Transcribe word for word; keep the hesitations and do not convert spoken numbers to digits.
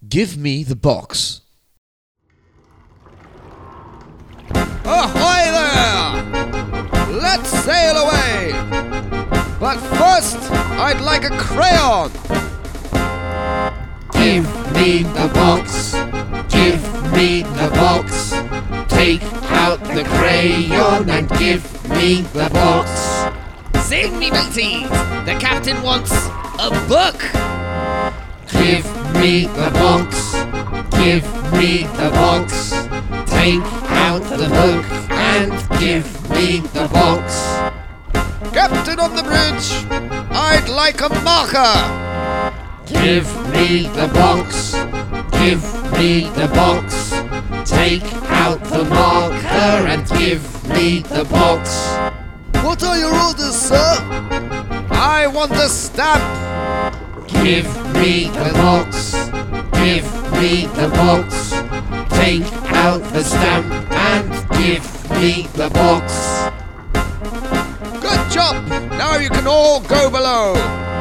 Give me the box. Ahoy there! Let's sail away! But first, I'd like a crayon! Give me the box, give me the box. Take out the crayon and give me the box. Sing me mateys, the captain wants a book. Give me the box, give me the box. Take out the book and give me the box. Captain on the bridge, I'd like a marker! Give me the box, give me the box. Take out the marker and give me the box. What are your orders, sir? I want the stamp! Give me the box, give me the box. Take out the stamp and give me the box. Good job! Now you can all go below!